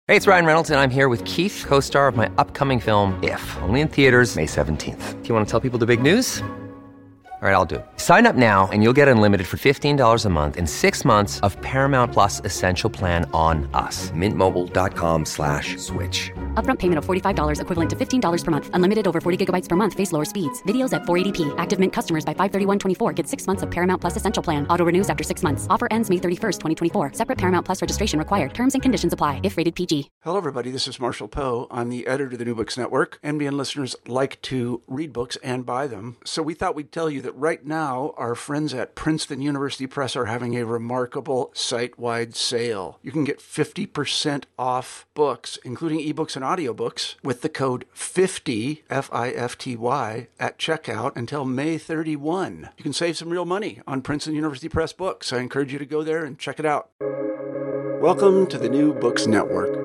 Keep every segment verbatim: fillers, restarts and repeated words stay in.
Hey, it's Ryan Reynolds, and I'm here with Keith, co-star of my upcoming film, If, only in theaters May seventeenth. Do you want to tell people the big news? All right, I'll do it. Sign up now and you'll get unlimited for fifteen dollars a month and six months of Paramount Plus Essential Plan on us. Mint Mobile dot com slash switch. Upfront payment of forty-five dollars equivalent to fifteen dollars per month. Unlimited over forty gigabytes per month. Face lower speeds. Videos at four eighty p. Active Mint customers by five thirty-one twenty-four get six months of Paramount Plus Essential Plan. Auto renews after six months. Offer ends May thirty-first, twenty twenty-four. Separate Paramount Plus registration required. Terms and conditions apply if rated P G. Hello, everybody. This is Marshall Poe. I'm the editor of the New Books Network. N B N listeners like to read books and buy them. So we thought we'd tell you that right now, our friends at Princeton University Press are having a remarkable site-wide sale. You can get fifty percent off books, including ebooks and audiobooks, with the code fifty, F I F T Y, at checkout until May thirty-first. You can save some real money on Princeton University Press books. I encourage you to go there and check it out. Welcome to the New Books Network.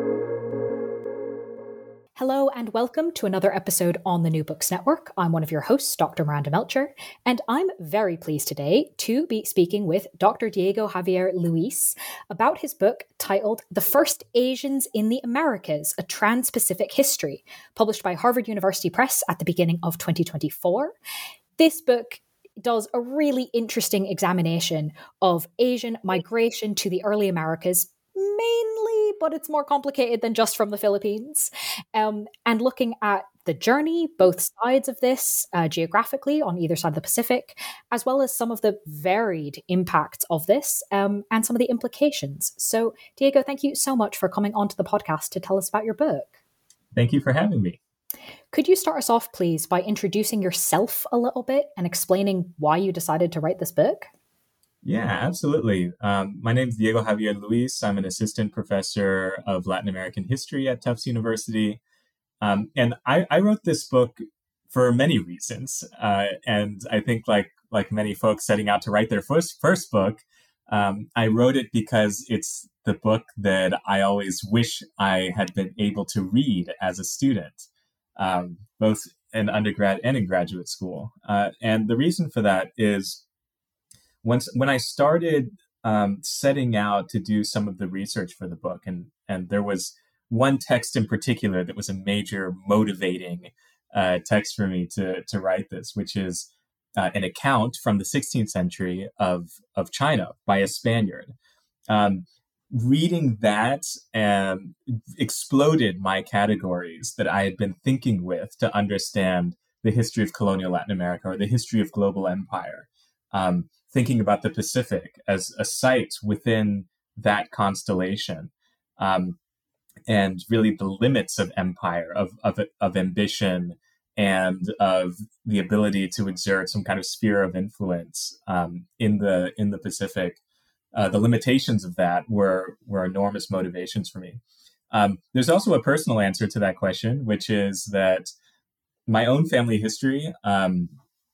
Hello and welcome to another episode on the New Books Network. I'm one of your hosts, Doctor Miranda Melcher, and I'm very pleased today to be speaking with Doctor Diego Javier Luis about his book titled The First Asians in the Americas, A Trans-Pacific History, published by Harvard University Press at the beginning of twenty twenty-four. This book does a really interesting examination of Asian migration to the early Americas, mainly, but it's more complicated than just from the Philippines, um, and looking at the journey, both sides of this, uh, geographically on either side of the Pacific, as well as some of the varied impacts of this um, and some of the implications. So, Diego, thank you so much for coming onto the podcast to tell us about your book. Thank you for having me. Could you start us off, please, by introducing yourself a little bit and explaining why you decided to write this book? Yeah, absolutely. Um, my name is Diego Javier Luis. I'm an assistant professor of Latin American history at Tufts University. Um, and I, I wrote this book for many reasons. Uh, and I think like like many folks setting out to write their first, first book, um, I wrote it because it's the book that I always wish I had been able to read as a student, um, both in undergrad and in graduate school. Uh, and the reason for that is Once, when I started um, setting out to do some of the research for the book, and, and there was one text in particular that was a major motivating uh, text for me to, to write this, which is uh, an account from the sixteenth century of, of China by a Spaniard. Um, reading that um, exploded my categories that I had been thinking with to understand the history of colonial Latin America or the history of global empire. Um, thinking about the Pacific as a site within that constellation, um, and really the limits of empire, of, of of ambition, and of the ability to exert some kind of sphere of influence um, in the in the Pacific. Uh, the limitations of that were were enormous motivations for me. Um, there's also a personal answer to that question, which is that my own family history Um,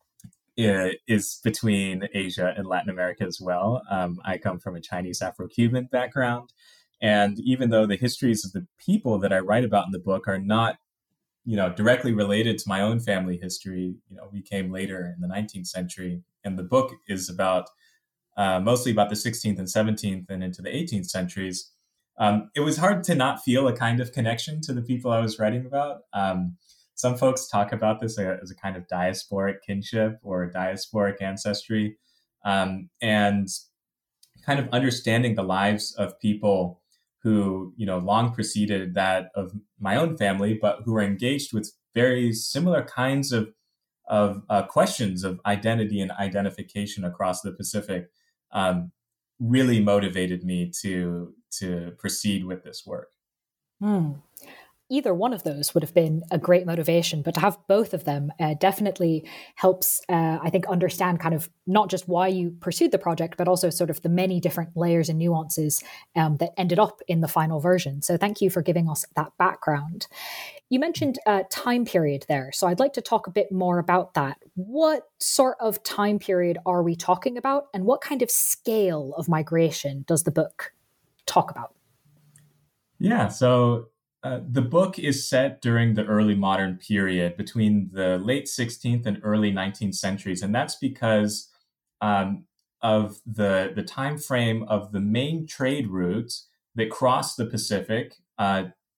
is between Asia and Latin America as well. Um, I come from a Chinese Afro-Cuban background. And even though the histories of the people that I write about in the book are not, you know, directly related to my own family history, you know, we came later in the nineteenth century. And the book is about uh, mostly about the sixteenth and seventeenth and into the eighteenth centuries. Um, it was hard to not feel a kind of connection to the people I was writing about. Um, Some folks talk about this as a kind of diasporic kinship or diasporic ancestry, um, and kind of understanding the lives of people who, you know, long preceded that of my own family, but who were engaged with very similar kinds of of uh, questions of identity and identification across the Pacific, um, really motivated me to to proceed with this work. Hmm. Either one of those would have been a great motivation, but to have both of them uh, definitely helps, uh, I think, understand kind of not just why you pursued the project, but also sort of the many different layers and nuances um, that ended up in the final version. So thank you for giving us that background. You mentioned uh, time period there, so I'd like to talk a bit more about that. What sort of time period are we talking about, and what kind of scale of migration does the book talk about? Yeah, so Uh, the book is set during the early modern period between the late sixteenth and early nineteenth centuries, and that's because um, of the the time frame of the main trade routes that cross the Pacific uh,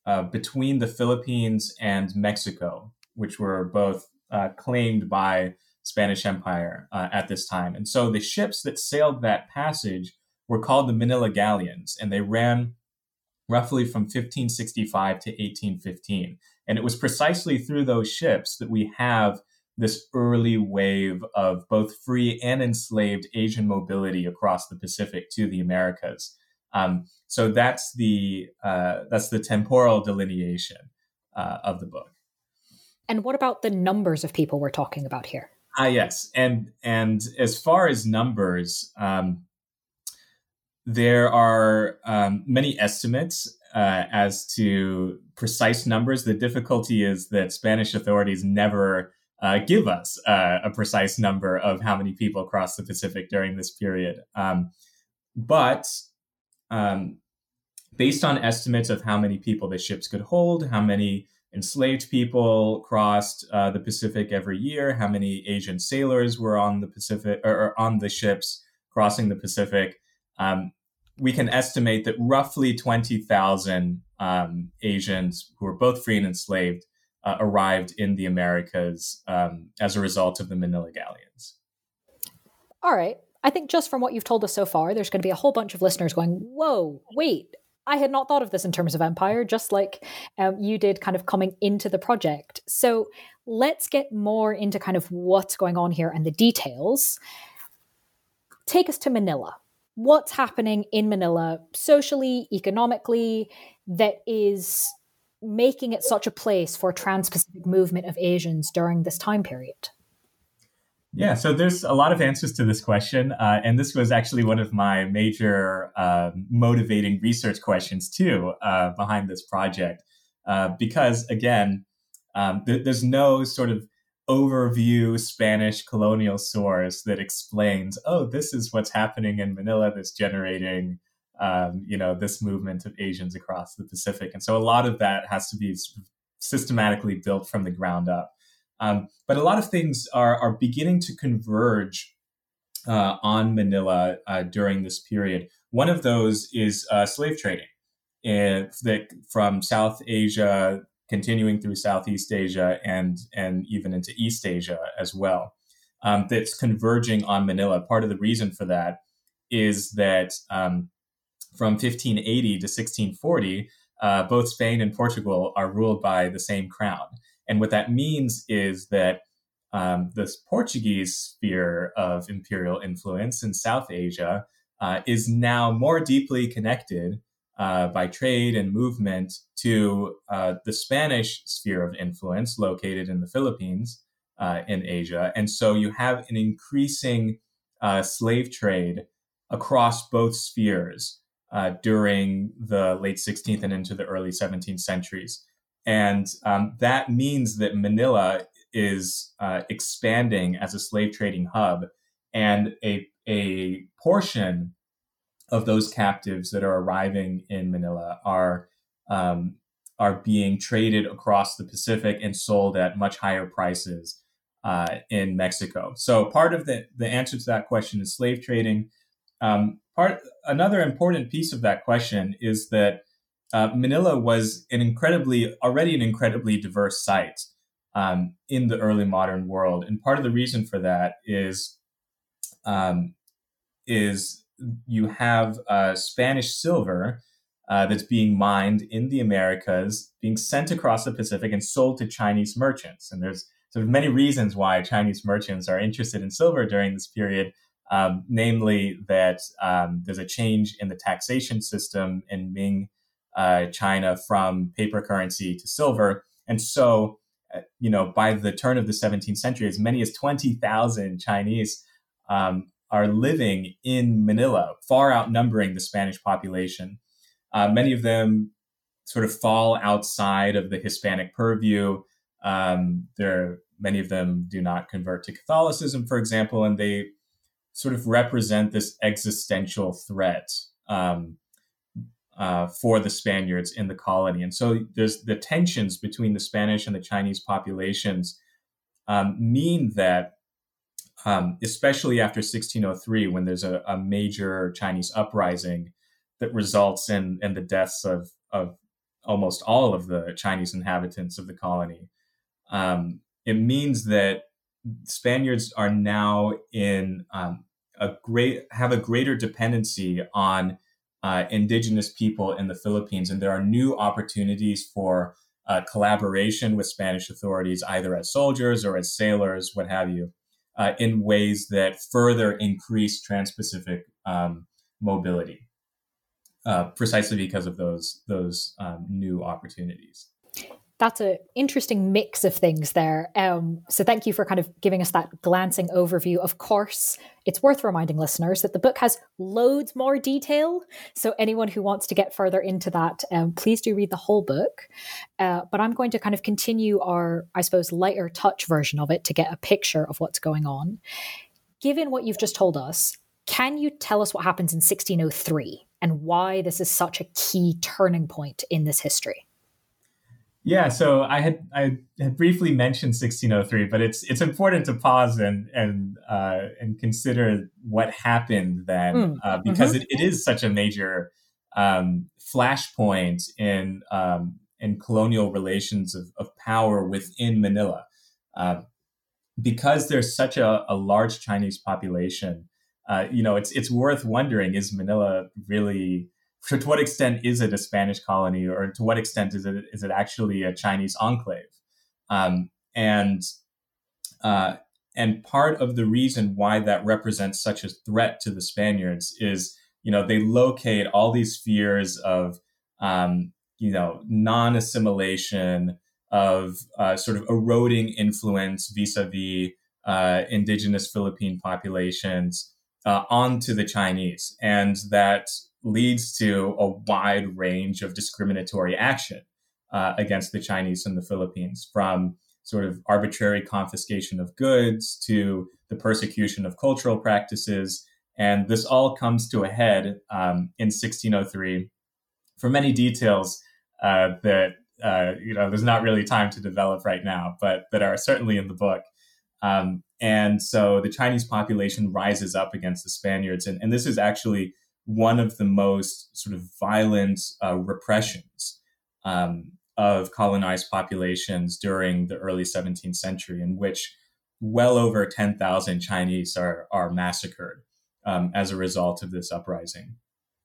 uh, between the Philippines and Mexico, which were both uh, claimed by Spanish Empire uh, at this time. And so the ships that sailed that passage were called the Manila Galleons, and they ran roughly from fifteen sixty-five to eighteen fifteen. And it was precisely through those ships that we have this early wave of both free and enslaved Asian mobility across the Pacific to the Americas. Um, so that's the uh, that's the temporal delineation uh, of the book. And what about the numbers of people we're talking about here? Ah, yes, and and as far as numbers, um, there are um, many estimates uh, as to precise numbers. The difficulty is that Spanish authorities never uh, give us uh, a precise number of how many people crossed the Pacific during this period. Um, but um, based on estimates of how many people the ships could hold, how many enslaved people crossed uh, the Pacific every year, how many Asian sailors were on the Pacific or, or on the ships crossing the Pacific, um, we can estimate that roughly twenty thousand um, Asians who were both free and enslaved uh, arrived in the Americas um, as a result of the Manila Galleons. All right. I think just from what you've told us so far, there's going to be a whole bunch of listeners going, whoa, wait, I had not thought of this in terms of empire, just like um, you did kind of coming into the project. So let's get more into kind of what's going on here and the details. Take us to Manila. What's happening in Manila socially, economically, that is making it such a place for trans-Pacific movement of Asians during this time period? Yeah, so there's a lot of answers to this question. Uh, and this was actually one of my major uh, motivating research questions, too, uh, behind this project. Uh, because, again, um, th- there's no sort of overview Spanish colonial source that explains, oh, this is what's happening in Manila that's generating, um, you know, this movement of Asians across the Pacific. And so a lot of that has to be systematically built from the ground up. Um, but a lot of things are, are beginning to converge uh, on Manila uh, during this period. One of those is uh, slave trading uh, that from South Asia, continuing through Southeast Asia and, and even into East Asia as well, um, that's converging on Manila. Part of the reason for that is that um, from fifteen eighty to sixteen forty, uh, both Spain and Portugal are ruled by the same crown. And what that means is that um, this Portuguese sphere of imperial influence in South Asia uh, is now more deeply connected uh, by trade and movement to uh, the Spanish sphere of influence located in the Philippines uh, in Asia. And so you have an increasing uh, slave trade across both spheres uh, during the late sixteenth and into the early seventeenth centuries. And um, that means that Manila is uh, expanding as a slave trading hub, and a, a portion of those captives that are arriving in Manila are um, are being traded across the Pacific and sold at much higher prices uh, in Mexico. So part of the, the answer to that question is slave trading. Um, part another important piece of that question is that Uh, Manila was an incredibly, already an incredibly diverse site um, in the early modern world. And part of the reason for that is, um, is you have uh, Spanish silver uh, that's being mined in the Americas, being sent across the Pacific and sold to Chinese merchants. And there's sort of many reasons why Chinese merchants are interested in silver during this period, um, namely that um, there's a change in the taxation system in Ming Uh, China from paper currency to silver. And so, uh, you know, by the turn of the seventeenth century, as many as twenty thousand Chinese um, are living in Manila, far outnumbering the Spanish population. Uh, many of them sort of fall outside of the Hispanic purview. Um, there, many of them do not convert to Catholicism, for example, and they sort of represent this existential threat um, Uh, for the Spaniards in the colony. And so there's the tensions between the Spanish and the Chinese populations um, mean that, um, especially after sixteen oh three, when there's a, a major Chinese uprising that results in, in the deaths of, of almost all of the Chinese inhabitants of the colony, um, it means that Spaniards are now in um, a great have a greater dependency on uh, indigenous people in the Philippines, and there are new opportunities for uh, collaboration with Spanish authorities, either as soldiers or as sailors, what have you, uh, in ways that further increase trans-Pacific um, mobility, uh, precisely because of those those um, new opportunities. That's an interesting mix of things there. Um, so thank you for kind of giving us that glancing overview. Of course, it's worth reminding listeners that the book has loads more detail. So anyone who wants to get further into that, um, please do read the whole book. Uh, but I'm going to kind of continue our, I suppose, lighter touch version of it to get a picture of what's going on. Given what you've just told us, can you tell us what happens in sixteen oh three and why this is such a key turning point in this history? Yeah, so I had I had briefly mentioned sixteen oh three, but it's it's important to pause and and uh, and consider what happened then, mm. uh, because mm-hmm. it, it is such a major um, flashpoint in um, in colonial relations of, of power within Manila, uh, because there's such a, a large Chinese population. Uh, you know, it's it's worth wondering: is Manila really? To what extent is it a Spanish colony, or to what extent is it is it actually a Chinese enclave? Um, and uh, and part of the reason why that represents such a threat to the Spaniards is, you know, they locate all these fears of, um, you know, non-assimilation, of uh, sort of eroding influence vis-a-vis uh, indigenous Philippine populations uh, onto the Chinese, and that leads to a wide range of discriminatory action uh, against the Chinese in the Philippines, from sort of arbitrary confiscation of goods to the persecution of cultural practices. And this all comes to a head um, in sixteen oh three. For many details uh, that, uh, you know, there's not really time to develop right now, but that are certainly in the book. Um, and so the Chinese population rises up against the Spaniards. And, and this is actually one of the most sort of violent uh, repressions um, of colonized populations during the early seventeenth century, in which well over ten thousand Chinese are, are massacred um, as a result of this uprising.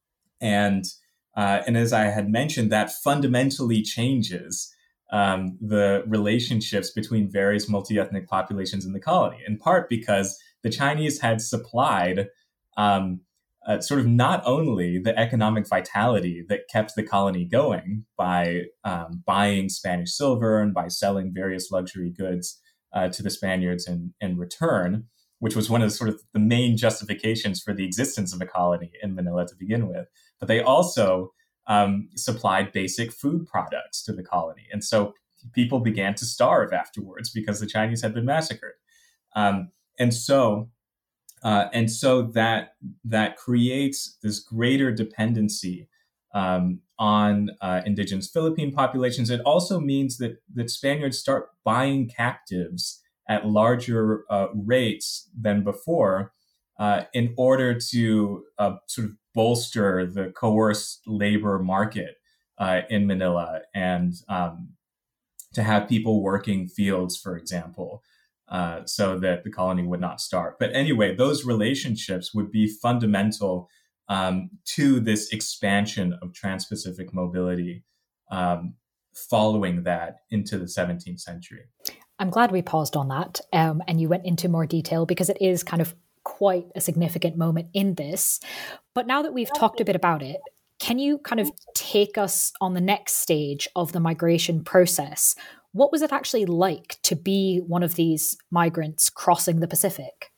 And, uh, and as I had mentioned, that fundamentally changes um, the relationships between various multi-ethnic populations in the colony, in part because the Chinese had supplied um, Uh, sort of not only the economic vitality that kept the colony going by um, buying Spanish silver and by selling various luxury goods uh, to the Spaniards in, in return, which was one of the sort of the main justifications for the existence of a colony in Manila to begin with. But they also um, supplied basic food products to the colony. And so people began to starve afterwards because the Chinese had been massacred. Um, and so Uh, and so that that creates this greater dependency um, on uh, indigenous Philippine populations. It also means that, that Spaniards start buying captives at larger uh, rates than before uh, in order to uh, sort of bolster the coerced labor market uh, in Manila, and um, to have people working fields, for example. Uh, so that the colony would not starve. But anyway, those relationships would be fundamental um, to this expansion of trans-Pacific mobility um, following that into the seventeenth century. I'm glad we paused on that um, and you went into more detail, because it is kind of quite a significant moment in this. But now that we've talked a bit about it, can you kind of take us on the next stage of the migration process? What was it actually like to be one of these migrants crossing the Pacific?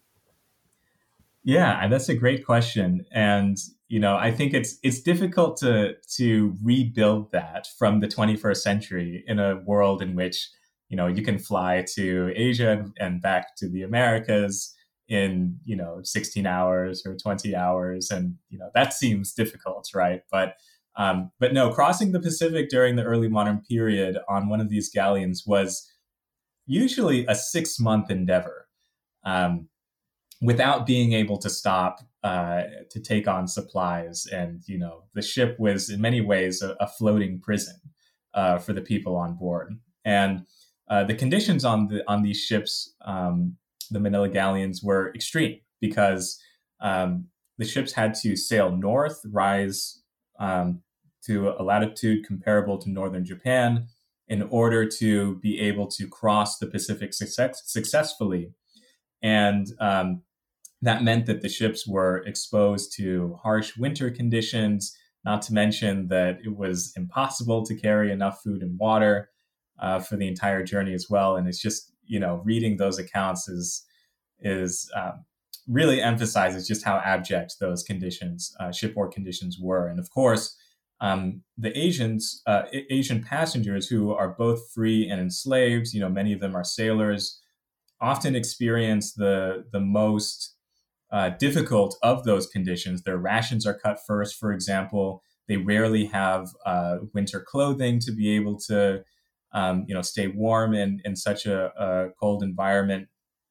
Yeah, that's a great question. And, you know, I think it's it's difficult to to rebuild that from the twenty-first century in a world in which, you know, you can fly to Asia and back to the Americas in, you know, sixteen hours or twenty hours. And, you know, that seems difficult, right? But Um, but no, crossing the Pacific during the early modern period on one of these galleons was usually a six-month endeavor, um, without being able to stop uh, to take on supplies. And, you know, the ship was in many ways a, a floating prison uh, for the people on board. And uh, the conditions on the on these ships, um, the Manila galleons, were extreme because um, the ships had to sail north, rise um, to a latitude comparable to northern Japan in order to be able to cross the Pacific success- successfully. And um, that meant that the ships were exposed to harsh winter conditions, not to mention that it was impossible to carry enough food and water uh, for the entire journey as well. And it's just, you know, reading those accounts is, is um, really emphasizes just how abject those conditions, uh, shipboard conditions were. And of course, um, the Asians, uh, Asian passengers who are both free and enslaved, you know, many of them are sailors, often experience the, the most Uh, difficult of those conditions. Their rations are cut first, for example. They rarely have uh, winter clothing to be able to, um, you know, stay warm in, in such a, a cold environment.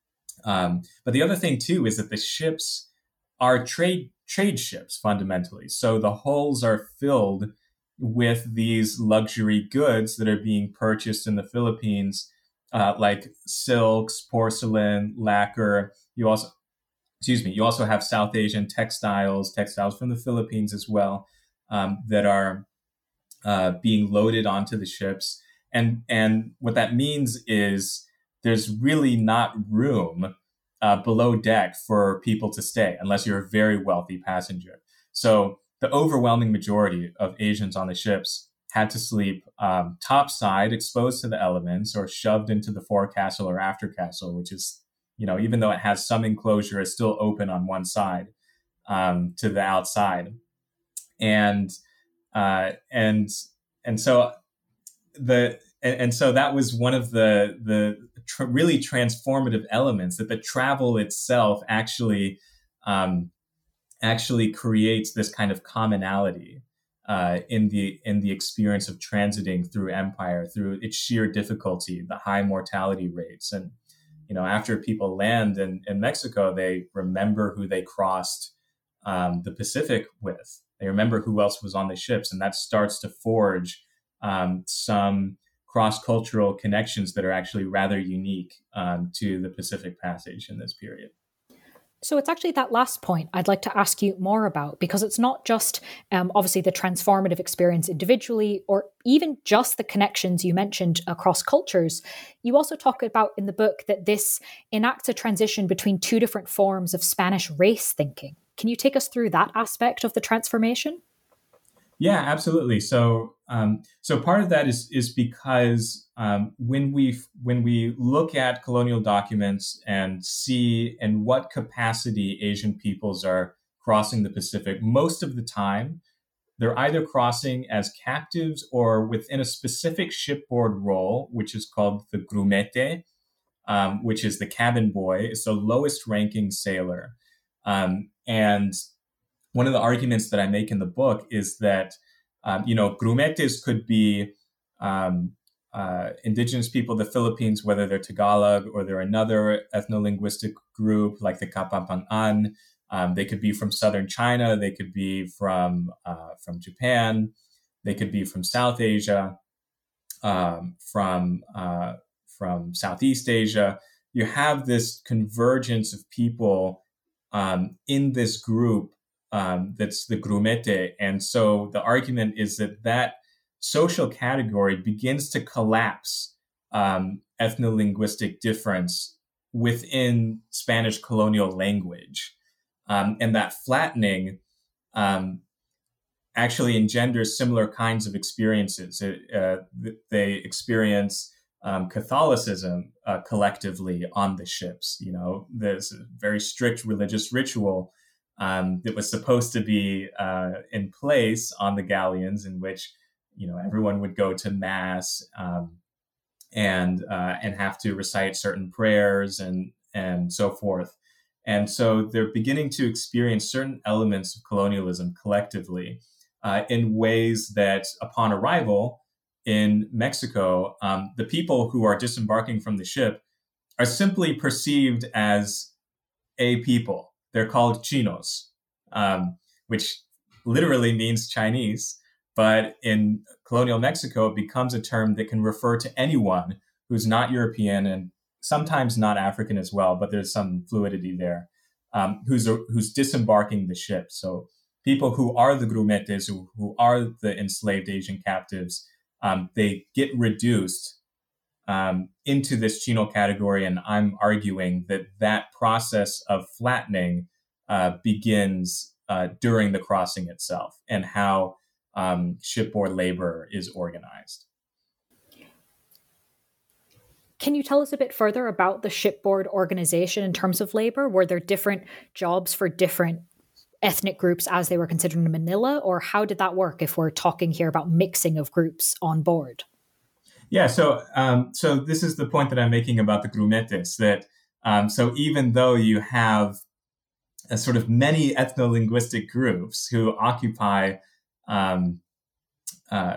Um, but the other thing, too, is that the ships are trade trade ships, fundamentally. So the hulls are filled with these luxury goods that are being purchased in the Philippines, uh, like silks, porcelain, lacquer. You also Excuse me. You also have South Asian textiles, textiles from the Philippines as well, um, that are uh, being loaded onto the ships. And and what that means is there's really not room uh, below deck for people to stay unless you're a very wealthy passenger. So the overwhelming majority of Asians on the ships had to sleep um, topside, exposed to the elements, or shoved into the forecastle or aftercastle, which is, you know, even though it has some enclosure, it's still open on one side um, to the outside, and uh, and and so the and, and so that was one of the the tr- really transformative elements, that the travel itself actually um, actually creates this kind of commonality uh, in the in the experience of transiting through empire, through its sheer difficulty, the high mortality rates. And you know, after people land in, in Mexico, they remember who they crossed um, the Pacific with. They remember who else was on the ships, and that starts to forge um, some cross-cultural connections that are actually rather unique um, to the Pacific Passage in this period. So it's actually that last point I'd like to ask you more about, because it's not just um, obviously the transformative experience individually, or even just the connections you mentioned across cultures. You also talk about in the book that this enacts a transition between two different forms of Spanish race thinking. Can you take us through that aspect of the transformation? Yeah, absolutely. So, um, so part of that is is because um, when we when we look at colonial documents and see in what capacity Asian peoples are crossing the Pacific, most of the time they're either crossing as captives or within a specific shipboard role, which is called the grumete, um, which is the cabin boy. It's the lowest ranking sailor, um, and one of the arguments that I make in the book is that, um, you know, grumetes could be um, uh, indigenous people of the Philippines, whether they're Tagalog or they're another ethno-linguistic group like the Kapampangan. Um, they could be from southern China. They could be from uh, from Japan. They could be from South Asia, um, from uh, from Southeast Asia. You have this convergence of people um, in this group. Um, that's the grumete. And so the argument is that that social category begins to collapse um, ethno-linguistic difference within Spanish colonial language. Um, and that flattening um, actually engenders similar kinds of experiences. It, uh, they experience um, Catholicism uh, collectively on the ships. You know, there's a very strict religious ritual Um, that was supposed to be uh, in place on the galleons, in which, you know, everyone would go to mass um, and uh, and have to recite certain prayers and and so forth. And so they're beginning to experience certain elements of colonialism collectively uh, in ways that, upon arrival in Mexico, um, the people who are disembarking from the ship are simply perceived as a people. They're called chinos, um, which literally means Chinese. But in colonial Mexico, it becomes a term that can refer to anyone who's not European and sometimes not African as well, but there's some fluidity there, um, who's who's disembarking the ship. So people who are the grumetes, who, who are the enslaved Asian captives, um, they get reduced um, into this Chino category. And I'm arguing that that process of flattening uh, begins uh, during the crossing itself and how um, shipboard labor is organized. Can you tell us a bit further about the shipboard organization in terms of labor? Were there different jobs for different ethnic groups as they were considered in Manila, or how did that work if we're talking here about mixing of groups on board? Yeah, so um, so this is the point that I'm making about the grumetes, that um, so even though you have a sort of many ethno-linguistic groups who occupy, um, uh,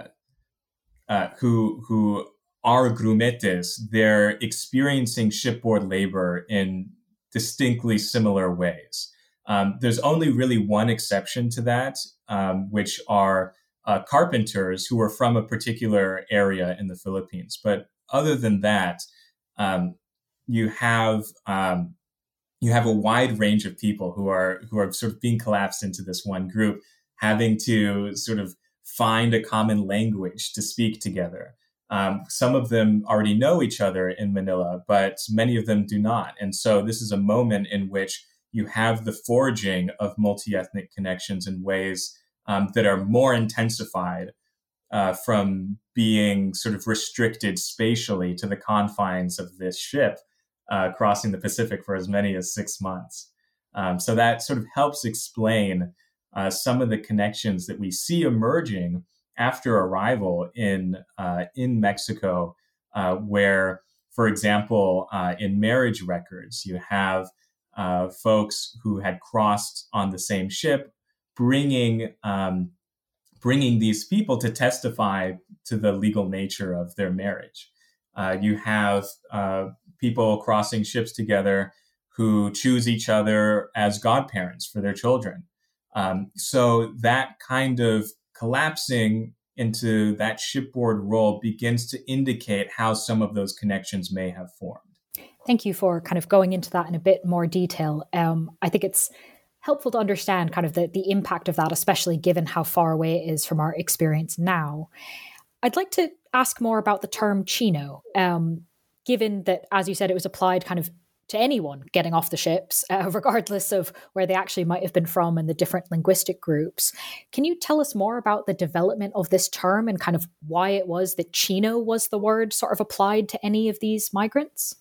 uh, who who are grumetes, they're experiencing shipboard labor in distinctly similar ways. Um, there's only really one exception to that, um, which are uh, carpenters who are from a particular area in the Philippines. But other than that, um, you have um, you have a wide range of people who are who are sort of being collapsed into this one group, having to sort of find a common language to speak together. Um, some of them already know each other in Manila, but many of them do not. And so this is a moment in which you have the forging of multi-ethnic connections in ways um, that are more intensified uh, from being sort of restricted spatially to the confines of this ship uh, crossing the Pacific for as many as six months. Um, so that sort of helps explain uh, some of the connections that we see emerging after arrival in uh, in Mexico, uh, where, for example, uh, in marriage records, you have uh, folks who had crossed on the same ship, bringing um, bringing these people to testify to the legal nature of their marriage. Uh, you have uh, people crossing ships together who choose each other as godparents for their children. Um, so that kind of collapsing into that shipboard role begins to indicate how some of those connections may have formed. Thank you for kind of going into that in a bit more detail. Um, I think it's helpful to understand kind of the, the impact of that, especially given how far away it is from our experience now. I'd like to ask more about the term Chino, um, given that, as you said, it was applied kind of to anyone getting off the ships, uh, regardless of where they actually might have been from and the different linguistic groups. Can you tell us more about the development of this term and kind of why it was that Chino was the word sort of applied to any of these migrants?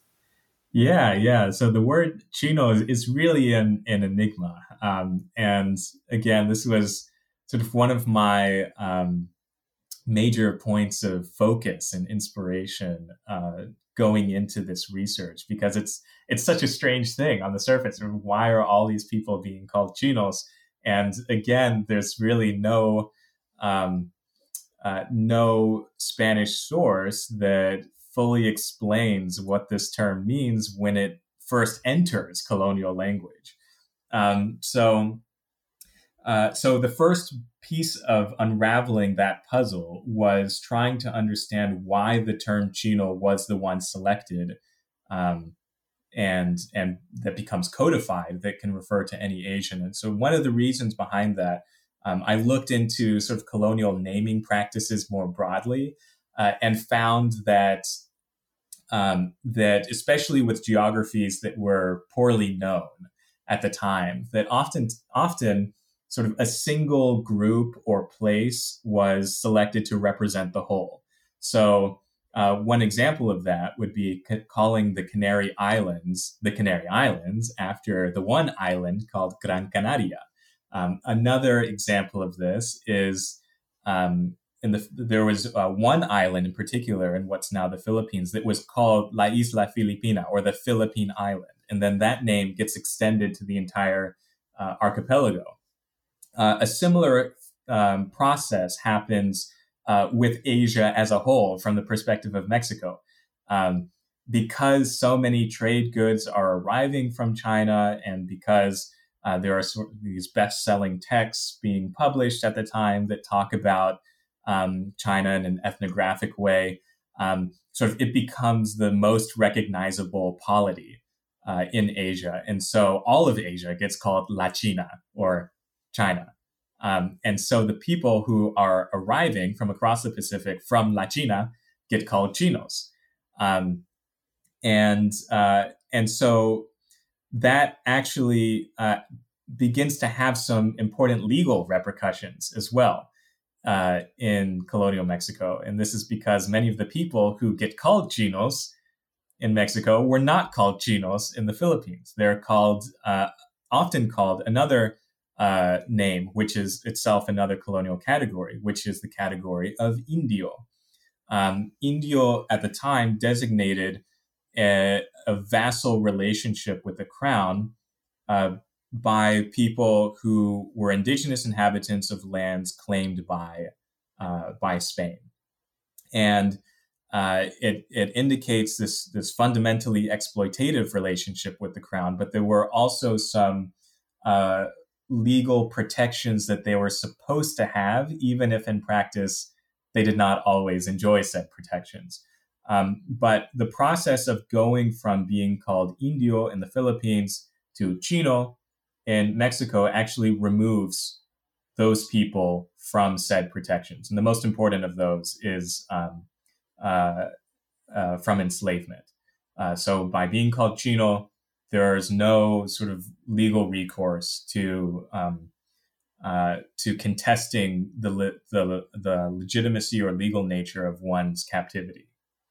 Yeah, yeah. So the word Chino is, is really an, an enigma. Um, and again, this was sort of one of my um, major points of focus and inspiration uh, going into this research, because it's it's such a strange thing on the surface. Why are all these people being called Chinos? And again, there's really no um, uh, no Spanish source that fully explains what this term means when it first enters colonial language. Um, so, uh, so the first piece of unraveling that puzzle was trying to understand why the term Chino was the one selected, um, and and that becomes codified, that can refer to any Asian. And so one of the reasons behind that, um, I looked into sort of colonial naming practices more broadly, uh, and found that um, that especially with geographies that were poorly known at the time, that often often sort of a single group or place was selected to represent the whole. So uh, one example of that would be c- calling the Canary Islands the Canary Islands after the one island called Gran Canaria. Um, another example of this is um, in the, there was uh, one island in particular in what's now the Philippines that was called La Isla Filipina, or the Philippine Island. And then that name gets extended to the entire uh, archipelago. Uh, a similar um, process happens uh, with Asia as a whole from the perspective of Mexico. Um, because so many trade goods are arriving from China, and because uh, there are sort of these best-selling texts being published at the time that talk about um, China in an ethnographic way, um, sort of it becomes the most recognizable polity uh, in Asia. And so all of Asia gets called La China, or China. Um, and so the people who are arriving from across the Pacific from La China get called Chinos. Um, and uh, and so that actually uh, begins to have some important legal repercussions as well uh, in colonial Mexico. And this is because many of the people who get called Chinos in Mexico were not called Chinos in the Philippines. They're called, uh, often called another uh, name, which is itself another colonial category, which is the category of Indio. Um, Indio at the time designated a, a vassal relationship with the crown uh, by people who were indigenous inhabitants of lands claimed by uh, by Spain, and uh, it it indicates this this fundamentally exploitative relationship with the crown. But there were also some uh, legal protections that they were supposed to have, even if in practice they did not always enjoy said protections. Um, but the process of going from being called Indio in the Philippines to Chino in Mexico actually removes those people from said protections. And the most important of those is um, uh, uh, from enslavement. Uh, so by being called Chino, there's no sort of legal recourse to um, uh, to contesting the, le- the the legitimacy or legal nature of one's captivity.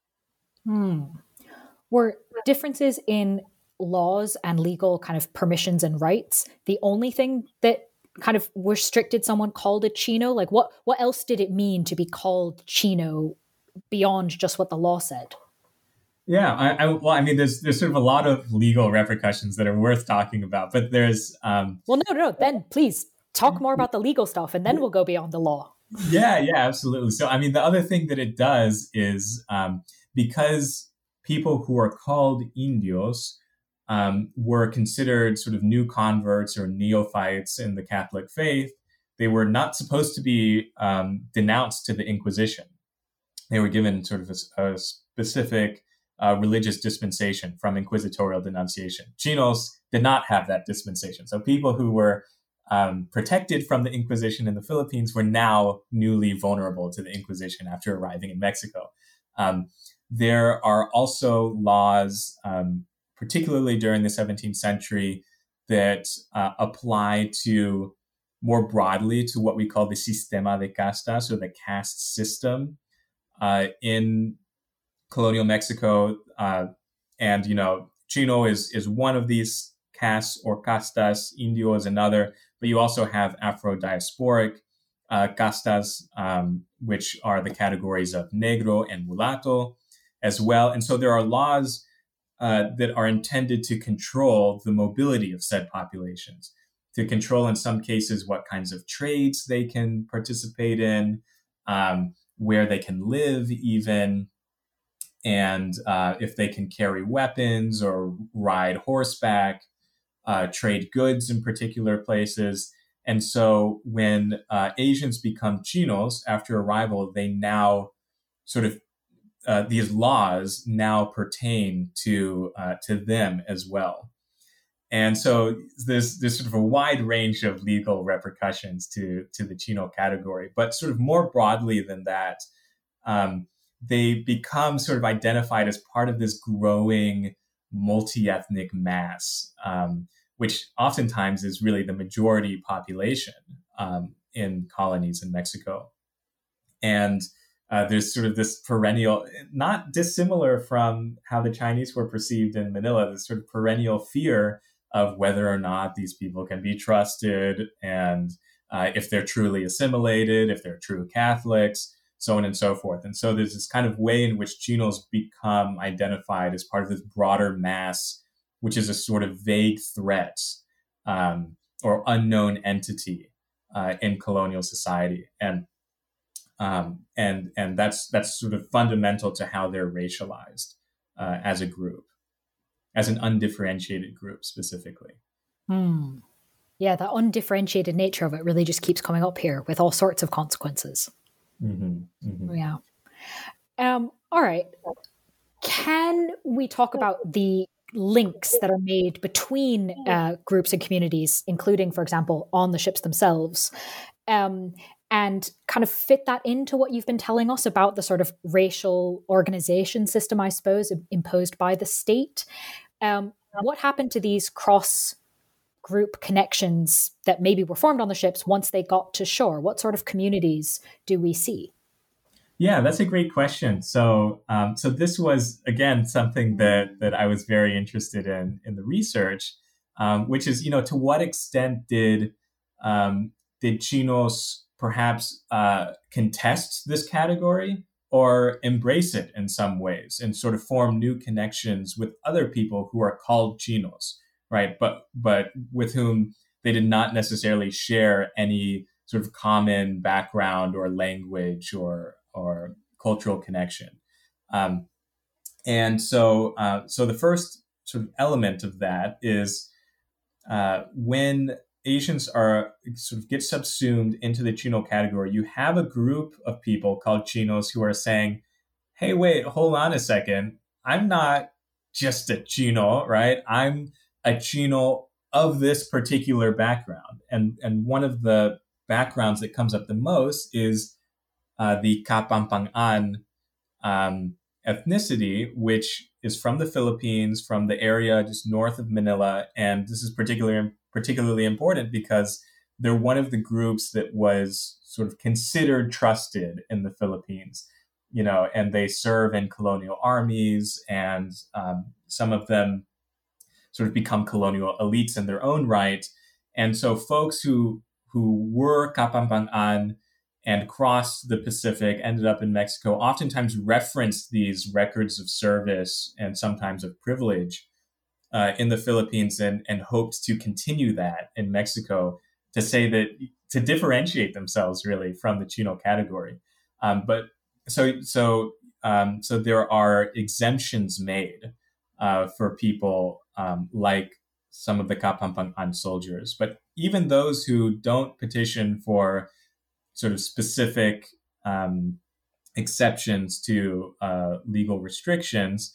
Hmm. Were differences in laws and legal kind of permissions and rights the only thing that kind of restricted someone called a Chino? Like what, what else did it mean to be called Chino beyond just what the law said? Yeah, I, I, well, I mean, there's there's sort of a lot of legal repercussions that are worth talking about, but there's um, well, no, no, no. Then please talk more about the legal stuff, and then we'll go beyond the law. Yeah, yeah, absolutely. So, I mean, the other thing that it does is um, because people who are called Indios um, were considered sort of new converts or neophytes in the Catholic faith, they were not supposed to be um, denounced to the Inquisition. They were given sort of a, a specific uh, religious dispensation from inquisitorial denunciation. Chinos did not have that dispensation. So people who were um, protected from the Inquisition in the Philippines were now newly vulnerable to the Inquisition after arriving in Mexico. Um, there are also laws, um, particularly during the seventeenth century, that uh, apply to more broadly to what we call the sistema de castas, or the caste system uh, in colonial Mexico. Uh, and, you know, Chino is, is one of these castes or castas, Indio is another, but you also have Afro-diasporic uh, castas, um, which are the categories of negro and mulatto as well. And so there are laws uh, that are intended to control the mobility of said populations, to control in some cases what kinds of trades they can participate in, um, where they can live even, and uh, if they can carry weapons or ride horseback, uh, trade goods in particular places. And so when uh, Asians become Chinos after arrival, they now sort of, uh, these laws now pertain to uh, to them as well. And so there's, there's sort of a wide range of legal repercussions to, to the Chino category. But sort of more broadly than that, um, they become sort of identified as part of this growing multi-ethnic mass, um, which oftentimes is really the majority population um, in colonies in Mexico. And uh, there's sort of this perennial, not dissimilar from how the Chinese were perceived in Manila, this sort of perennial fear of whether or not these people can be trusted, and uh, if they're truly assimilated, if they're true Catholics, so on and so forth. And so there's this kind of way in which Chinos become identified as part of this broader mass, which is a sort of vague threat um, or unknown entity uh, in colonial society. And um, and and that's that's sort of fundamental to how they're racialized uh, as a group, as an undifferentiated group specifically. Hmm. Yeah, the undifferentiated nature of it really just keeps coming up here with all sorts of consequences. Mm-hmm. Mm-hmm. Yeah. Um, all right. Can we talk about the links that are made between uh, groups and communities, including, for example, on the ships themselves, um, and kind of fit that into what you've been telling us about the sort of racial organization system, I suppose, imposed by the state? Um, what happened to these cross group connections that maybe were formed on the ships once they got to shore? What sort of communities do we see? Yeah, that's a great question. So, um, so this was again something that that I was very interested in in the research, um, which is, you know, to what extent did um, did Chinos perhaps uh, contest this category or embrace it in some ways and sort of form new connections with other people who are called Chinos, right? But but with whom they did not necessarily share any sort of common background or language or or cultural connection. Um, and so, uh, so the first sort of element of that is uh, when Asians are sort of get subsumed into the Chino category, you have a group of people called Chinos who are saying, hey, wait, hold on a second. I'm not just a Chino, right? I'm a Chino of this particular background. And, and one of the backgrounds that comes up the most is Uh, the Kapampangan um, ethnicity, which is from the Philippines, from the area just north of Manila. And this is particularly particularly important because they're one of the groups that was sort of considered trusted in the Philippines, you know, and they serve in colonial armies, and um, some of them sort of become colonial elites in their own right. And so folks who who were Kapampangan and crossed the Pacific, ended up in Mexico, oftentimes referenced these records of service and sometimes of privilege uh, in the Philippines, and, and hoped to continue that in Mexico to say that, to differentiate themselves really from the Chino category. Um, but so, so, um, so there are exemptions made uh, for people um, like some of the Kapampangan soldiers. But even those who don't petition for sort of specific um, exceptions to uh, legal restrictions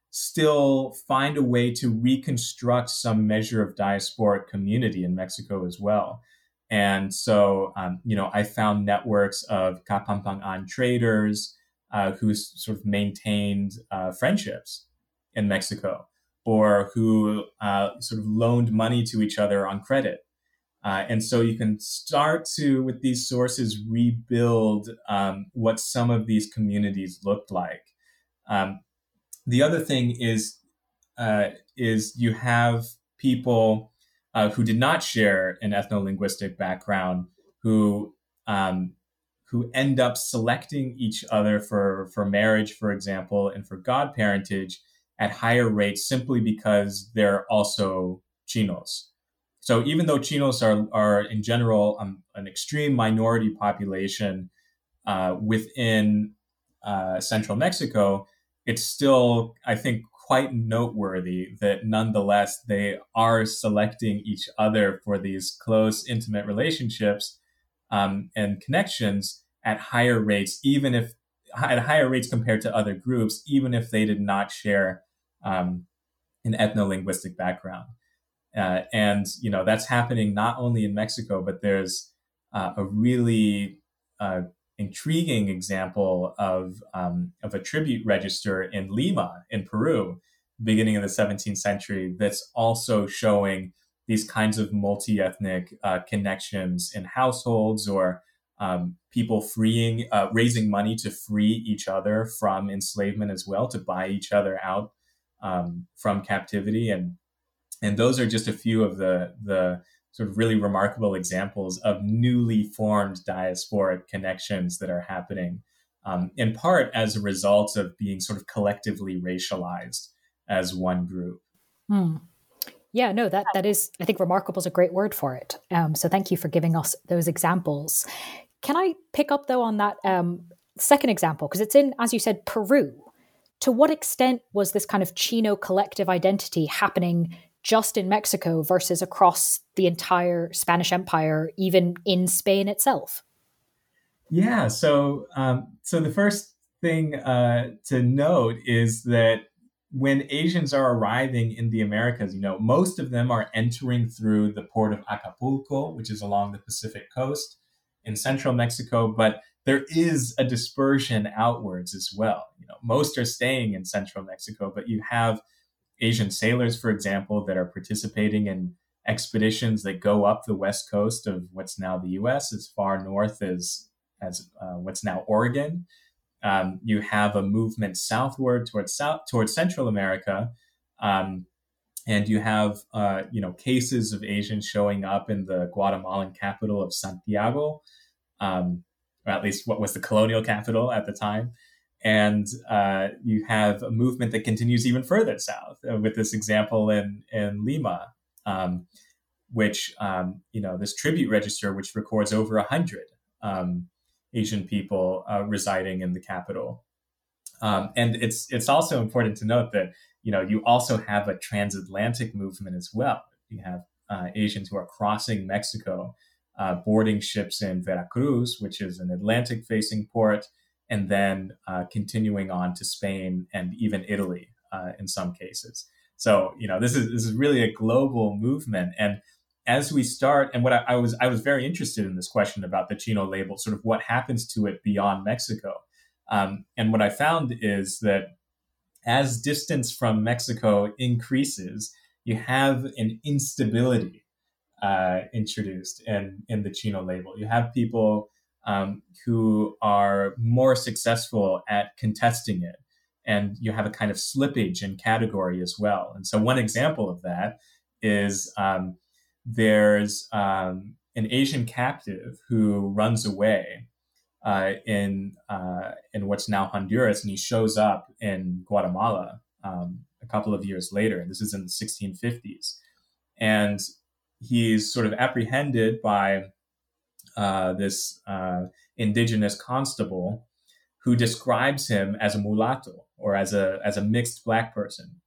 still find a way to reconstruct some measure of diasporic community in Mexico as well. And so, um, you know, I found networks of Kapampangan traders uh, who sort of maintained uh, friendships in Mexico, or who uh, sort of loaned money to each other on credit. Uh, and so you can start to, with these sources, rebuild um, what some of these communities looked like. Um, the other thing is, uh, is you have people uh, who did not share an ethno-linguistic background who um, who end up selecting each other for, for marriage, for example, and for godparentage at higher rates simply because they're also Chinos. So even though Chinos are, are in general um, an extreme minority population uh, within uh, central Mexico, it's still, I think, quite noteworthy that nonetheless they are selecting each other for these close, intimate relationships um, and connections at higher rates, even if at higher rates compared to other groups, even if they did not share um, an ethno-linguistic background. Uh, and, you know, that's happening not only in Mexico, but there's uh, a really uh, intriguing example of um, of a tribute register in Lima, in Peru, beginning of the seventeenth century, that's also showing these kinds of multi-ethnic uh, connections in households, or um, people freeing, uh, raising money to free each other from enslavement as well, to buy each other out um, from captivity. And And those are just a few of the the sort of really remarkable examples of newly formed diasporic connections that are happening, um, in part as a result of being sort of collectively racialized as one group. Hmm. Yeah, no, that that is, I think remarkable is a great word for it. Um, so thank you for giving us those examples. Can I pick up, though, on that um, second example? Because it's in, as you said, Peru. To what extent was this kind of Chino collective identity happening just in Mexico versus across the entire Spanish Empire, even in Spain itself? Yeah. So, um, so the first thing uh, to note is that when Asians are arriving in the Americas, you know, most of them are entering through the port of Acapulco, which is along the Pacific coast in central Mexico, but there is a dispersion outwards as well. You know, most are staying in central Mexico, but you have Asian sailors, for example, that are participating in expeditions that go up the west coast of what's now the U S as far north as as uh, what's now Oregon. Um, you have a movement southward towards south towards Central America, um, and you have uh, you know cases of Asians showing up in the Guatemalan capital of Santiago, um, or at least what was the colonial capital at the time. And uh, you have a movement that continues even further south, uh, with this example in in Lima, um, which um, you know this tribute register, which records over a hundred um, Asian people uh, residing in the capital. Um, and it's it's also important to note that you know you also have a transatlantic movement as well. You have uh, Asians who are crossing Mexico, uh, boarding ships in Veracruz, which is an Atlantic-facing port, and then uh, continuing on to Spain and even Italy uh, in some cases. So you know this is this is really a global movement. And as we start, and what I, I was I was very interested in this question about the Chino label, sort of what happens to it beyond Mexico. Um, and what I found is that as distance from Mexico increases, you have an instability uh, introduced in, in the Chino label. You have people um, who are more successful at contesting it, and you have a kind of slippage in category as well. And so one example of that is um, there's um, an Asian captive who runs away Uh, in uh, in what's now Honduras, and he shows up in Guatemala um, a couple of years later. This is in the sixteen fifties, and he's sort of apprehended by uh, this uh, indigenous constable who describes him as a mulatto or as a as a mixed black person.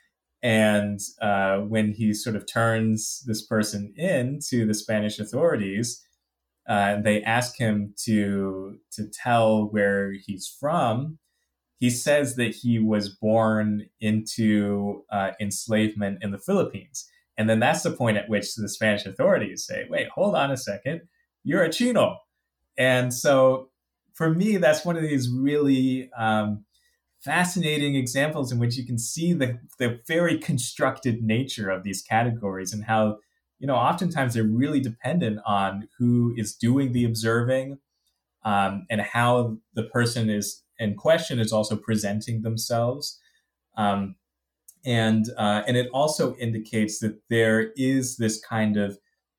And uh, when he sort of turns this person in to the Spanish authorities, Uh, they ask him to to tell where he's from. He says that he was born into uh, enslavement in the Philippines. And then that's the point at which the Spanish authorities say, wait, hold on a second, you're a Chino. And so for me, that's one of these really um, fascinating examples in which you can see the, the very constructed nature of these categories and how, you know, oftentimes they're really dependent on who is doing the observing, um, and how the person is in question is also presenting themselves. Um, and uh, and it also indicates that there is this kind of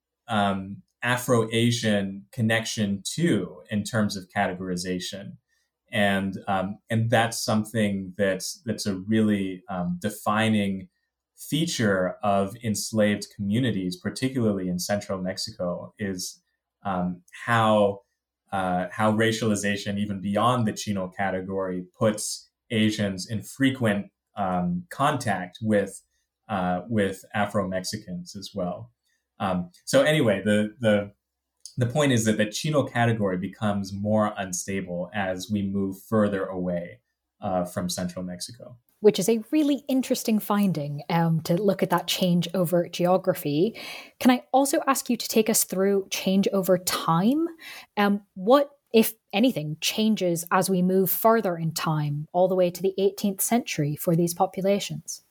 um, Afro-Asian connection too in terms of categorization. And um, and that's something that's that's a really um, defining feature of enslaved communities, particularly in central Mexico, is um, how uh, how racialization, even beyond the Chino category, puts Asians in frequent um, contact with uh, with Afro Mexicans as well. Um, so anyway, the the the point is that the Chino category becomes more unstable as we move further away uh, from central Mexico. Which is a really interesting finding, um, to look at that change over geography. Can I also ask you to take us through change over time? Um, what, if anything, changes as we move further in time, all the way to the eighteenth century for these populations?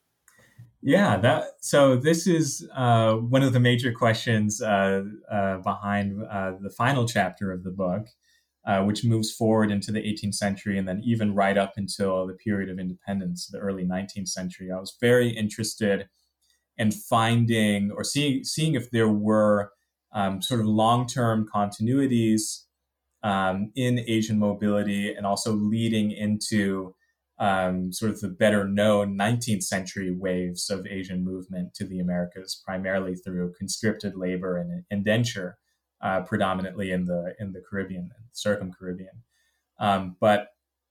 Yeah, that. So this is uh, one of the major questions uh, uh, behind uh, the final chapter of the book, uh, which moves forward into the eighteenth century and then even right up until the period of independence, the early nineteenth century. I was very interested in finding or seeing seeing if there were um, sort of long-term continuities um, in Asian mobility, and also leading into um, sort of the better known nineteenth century waves of Asian movement to the Americas, primarily through conscripted labor and indenture, uh, predominantly in the in the Caribbean and circum-Caribbean. Um, but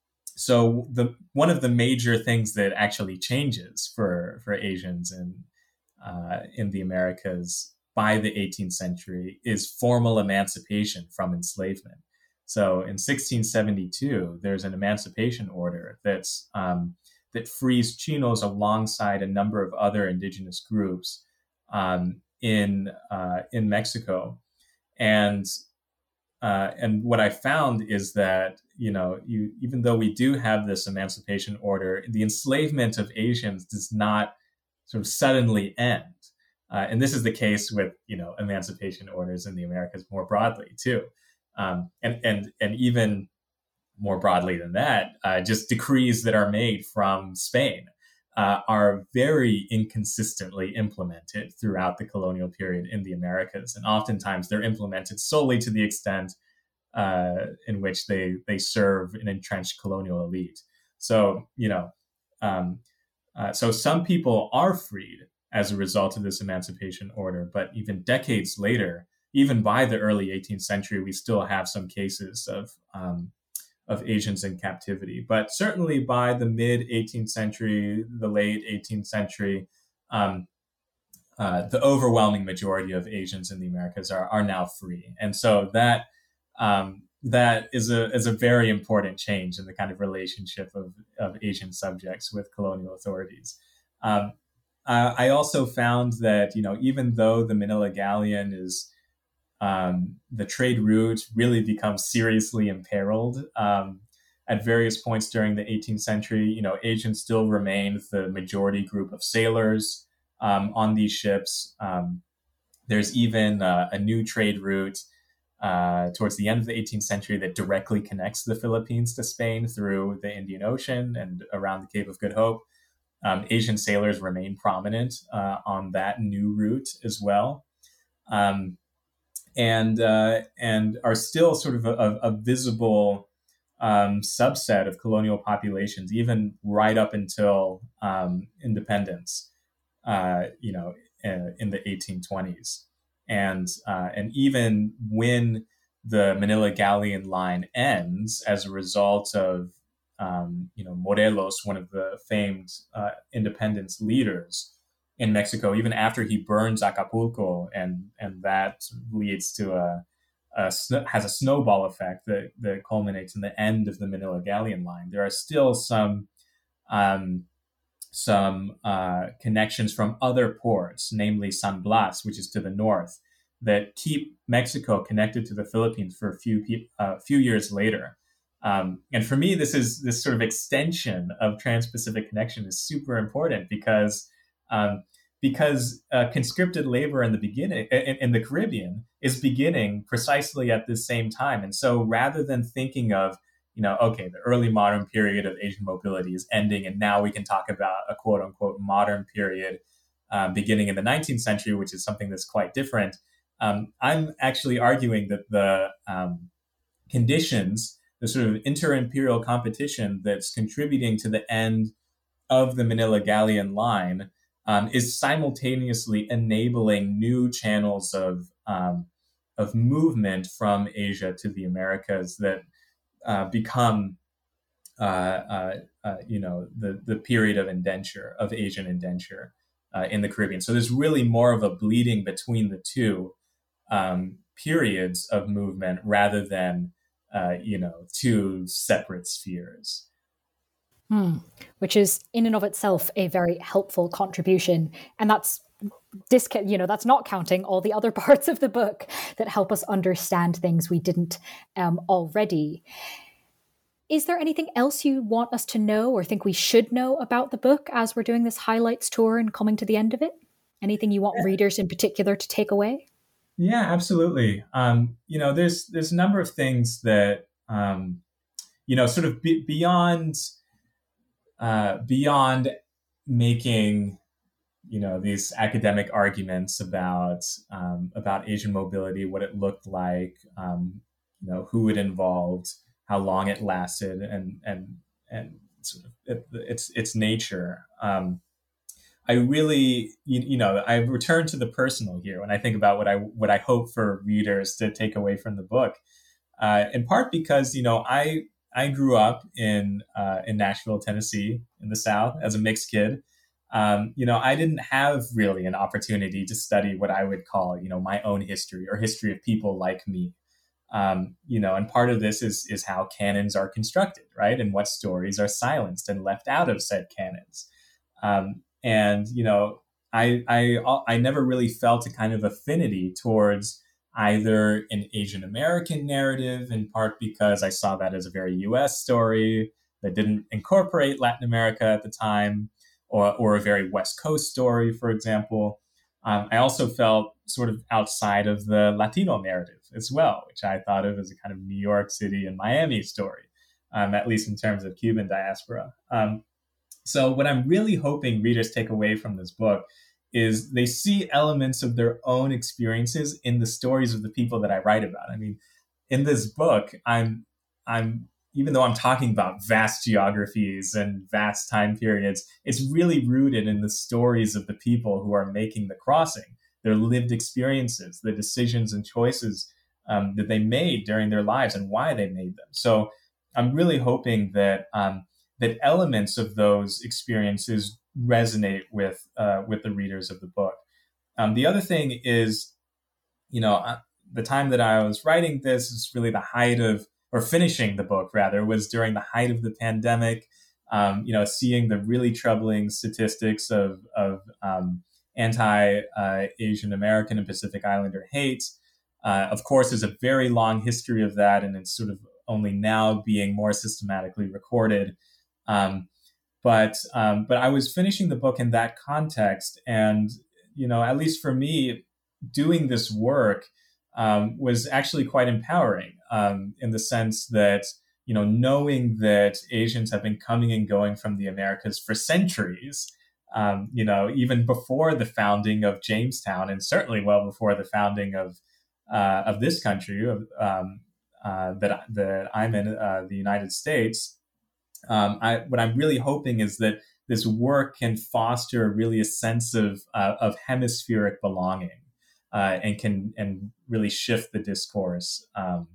so the one of the major things that actually changes for for Asians in uh, in the Americas by the eighteenth century is formal emancipation from enslavement. So in sixteen seventy-two, there's an emancipation order that's um, that frees Chinos alongside a number of other indigenous groups um, in uh, in Mexico, and uh, and what I found is that you know you even though we do have this emancipation order, the enslavement of Asians does not sort of suddenly end, uh, and this is the case with you know emancipation orders in the Americas more broadly too, um, and and and even more broadly than that, uh, just decrees that are made from Spain uh, are very inconsistently implemented throughout the colonial period in the Americas. And oftentimes they're implemented solely to the extent uh, in which they, they serve an entrenched colonial elite. So, you know, um, uh, so some people are freed as a result of this emancipation order, but even decades later, even by the early eighteenth century, we still have some cases of um, of Asians in captivity. But certainly by the mid eighteenth century, the late eighteenth century, um, uh, the overwhelming majority of Asians in the Americas are, are now free. And so that um, that is a is a very important change in the kind of relationship of, of Asian subjects with colonial authorities. Um, uh, I also found that, you know, even though the Manila Galleon is Um, the trade route really becomes seriously imperiled um, at various points during the eighteenth century. You know, Asians still remain the majority group of sailors um, on these ships. Um, there's even uh, a new trade route uh, towards the end of the eighteenth century that directly connects the Philippines to Spain through the Indian Ocean and around the Cape of Good Hope. Um, Asian sailors remain prominent uh, on that new route as well. Um, and uh, and are still sort of a, a, a visible um, subset of colonial populations, even right up until um, independence, uh, you know, in, in the eighteen twenties. And uh, and even when the Manila Galleon line ends as a result of, um, you know, Morelos, one of the famed uh, independence leaders in Mexico, even after he burns Acapulco, and and that leads to a, a has a snowball effect that, that culminates in the end of the Manila Galleon line. There are still some um, some uh, connections from other ports, namely San Blas, which is to the north, that keep Mexico connected to the Philippines for a few uh, few years later. Um, and for me, this is this sort of extension of trans-Pacific connection is super important because. Um, because uh, conscripted labor in the beginning in, in the Caribbean is beginning precisely at this same time. And so rather than thinking of, you know, okay, the early modern period of Asian mobility is ending, and now we can talk about a quote unquote modern period um, beginning in the nineteenth century, which is something that's quite different. Um, I'm actually arguing that the um, conditions, the sort of inter-imperial competition that's contributing to the end of the Manila Galleon line Um, is simultaneously enabling new channels of um, of movement from Asia to the Americas that uh, become, uh, uh, uh, you know, the the period of indenture, of Asian indenture uh, in the Caribbean. So there's really more of a bleeding between the two um, periods of movement rather than, uh, you know, two separate spheres. Hmm. Which is in and of itself a very helpful contribution. And that's this, you know, that's not counting all the other parts of the book that help us understand things we didn't um, already. Is there anything else you want us to know or think we should know about the book as we're doing this highlights tour and coming to the end of it? Anything you want yeah. readers in particular to take away? Yeah, absolutely. Um, you know, there's there's a number of things that, um, you know, sort of be- beyond... Uh, beyond making, you know, these academic arguments about um, about Asian mobility, what it looked like, um, you know, who it involved, how long it lasted, and and and sort of it, its its nature. Um, I really, you, you know, I return to the personal here when I think about what I what I hope for readers to take away from the book. Uh, in part because, you know, I. I grew up in uh, in Nashville, Tennessee, in the South, as a mixed kid. Um, you know, I didn't have really an opportunity to study what I would call, you know, my own history or history of people like me. Um, you know, and part of this is is how canons are constructed, right? And what stories are silenced and left out of said canons. Um, and you know, I I I never really felt a kind of affinity towards either an Asian American narrative, in part because I saw that as a very U S story that didn't incorporate Latin America at the time, or or a very West Coast story, for example. Um, I also felt sort of outside of the Latino narrative as well, which I thought of as a kind of New York City and Miami story, um, at least in terms of Cuban diaspora. Um, so what I'm really hoping readers take away from this book is they see elements of their own experiences in the stories of the people that I write about. I mean, in this book, I'm, I'm, even though I'm talking about vast geographies and vast time periods, it's really rooted in the stories of the people who are making the crossing, their lived experiences, the decisions and choices um, that they made during their lives and why they made them. So I'm really hoping that um, that elements of those experiences resonate with uh, with the readers of the book. Um, the other thing is, you know, uh, the time that I was writing this is really the height of, or finishing the book rather, was during the height of the pandemic. Um, you know, seeing the really troubling statistics of of um, anti-Asian uh, American and Pacific Islander hate. Uh, of course, there's a very long history of that, and it's sort of only now being more systematically recorded. Um, But um, but I was finishing the book in that context, and you know, at least for me, doing this work um, was actually quite empowering um, in the sense that, you know, knowing that Asians have been coming and going from the Americas for centuries, um, you know, even before the founding of Jamestown, and certainly well before the founding of uh, of this country um, uh, that that I'm in, uh, the United States. Um, I, what I'm really hoping is that this work can foster really a sense of uh, of hemispheric belonging, uh, and can and really shift the discourse um,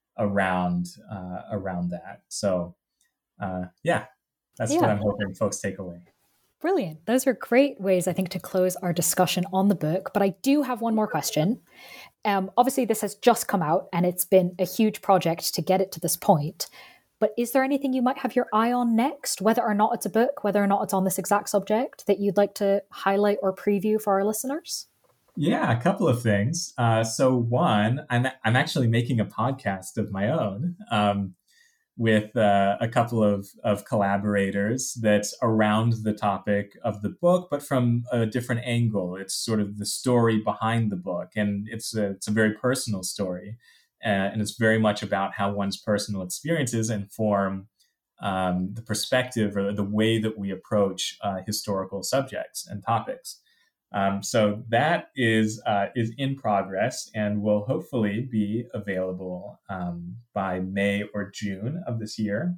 around uh, around that. So, uh, yeah, that's yeah. what I'm hoping folks take away. Brilliant. Those are great ways, I think, to close our discussion on the book. But I do have one more question. Um, obviously, this has just come out, and it's been a huge project to get it to this point. But is there anything you might have your eye on next, whether or not it's a book, whether or not it's on this exact subject, that you'd like to highlight or preview for our listeners? Yeah, a couple of things. Uh, so one, I'm I'm actually making a podcast of my own um, with uh, a couple of, of collaborators that's around the topic of the book, but from a different angle. It's sort of the story behind the book, and it's a, it's a very personal story. Uh, and it's very much about how one's personal experiences inform um, the perspective or the way that we approach uh, historical subjects and topics. Um, so that is uh, is in progress and will hopefully be available um, by May or June of this year.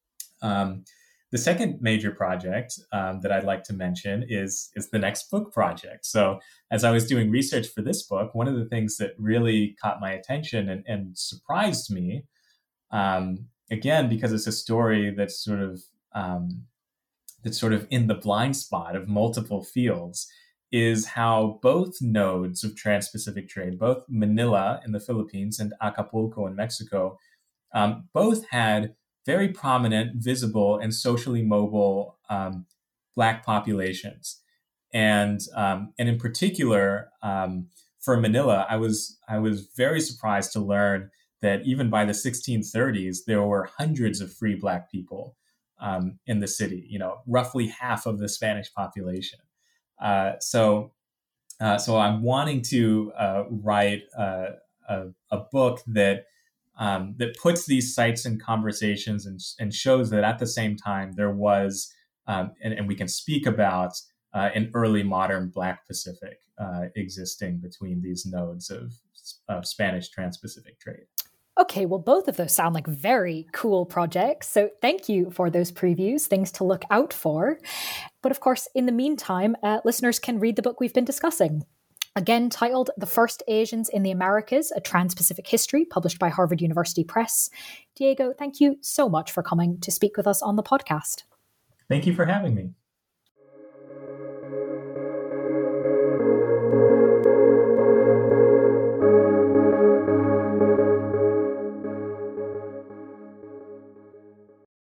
Um, The second major project um, that I'd like to mention is, is the next book project. So as I was doing research for this book, one of the things that really caught my attention and, and surprised me, um, again, because it's a story that's sort of um, that's sort of in the blind spot of multiple fields, is how both nodes of trans-Pacific trade, both Manila in the Philippines and Acapulco in Mexico, um, both had very prominent, visible, and socially mobile um, Black populations, and um, and in particular um, for Manila, I was I was very surprised to learn that even by the sixteen thirties, there were hundreds of free Black people um, in the city. You know, roughly half of the Spanish population. Uh, so, uh, so I'm wanting to uh, write uh, a, a book that. Um, that puts these sites in conversations and, and shows that at the same time there was, um, and, and we can speak about uh, an early modern Black Pacific uh, existing between these nodes of, of Spanish trans-Pacific trade. Okay, well, both of those sound like very cool projects. So thank you for those previews, things to look out for. But of course, in the meantime, uh, listeners can read the book we've been discussing. Again, titled The First Asians in the Americas, A Trans-Pacific History, published by Harvard University Press. Diego, thank you so much for coming to speak with us on the podcast. Thank you for having me.